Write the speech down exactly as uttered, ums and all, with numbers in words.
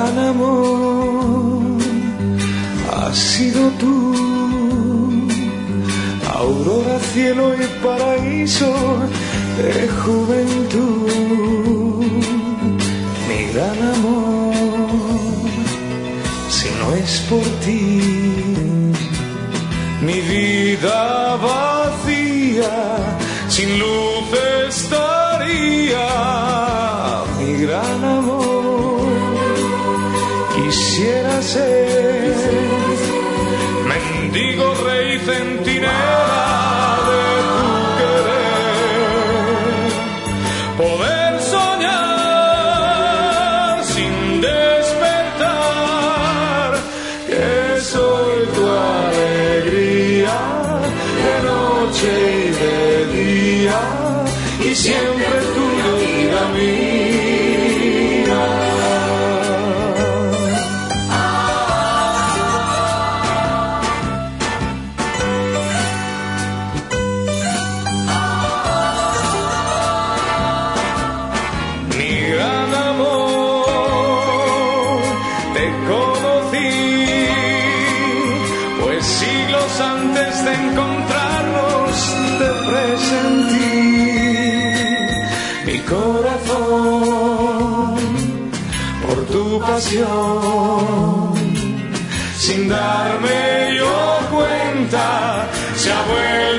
gran amor has sido tú, aurora, cielo y paraíso de juventud. Mi gran amor, si no es por ti, mi vida vacía, sin luz estaría. Mi gran amor, quisiera ser mendigo, rey, centinela de tu querer, poder soñar sin despertar, que soy tu alegría de noche y de día, y siempre tuyo, vida mía. Antes de encontrarnos te presentí mi corazón por tu pasión, sin darme yo cuenta se ha vuelto